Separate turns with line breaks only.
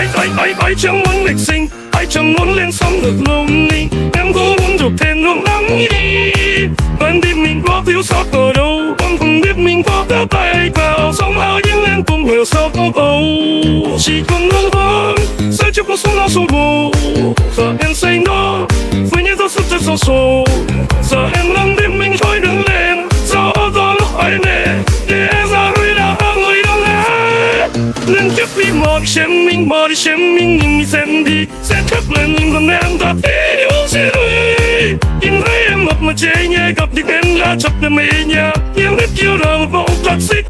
Ai chẳng muốn lịch sinh, ai chẳng muốn lên sóng ngược lung linh. Em cũng muốn chụp thêm nước nắng đi. Vẫn biết mình có thiếu sót ở đâu, vẫn không biết mình có đỡ tay vào sóng áo những em cùng hiểu sao có âu. Chỉ cần ngỡ vỡ, sẽ chụp cuộc sống nào sâu vô. Giờ em say nó, với những giấc sức sâu sâu. Giờ em đang biết mình thôi đứng lên, sao gió nó hỏi nè, để em ra người đã người đang nghe. Lên trước vì một xem mình bỏ đi xem mình nhìn mình xem đi, sẽ thấp lên nhưng còn em ta thế điều sẽ ơi. Nhìn thấy em ngập mà chê nhẹ gặp thì em đã chọc để mê nhà, em hết chiều đầu vô toxic.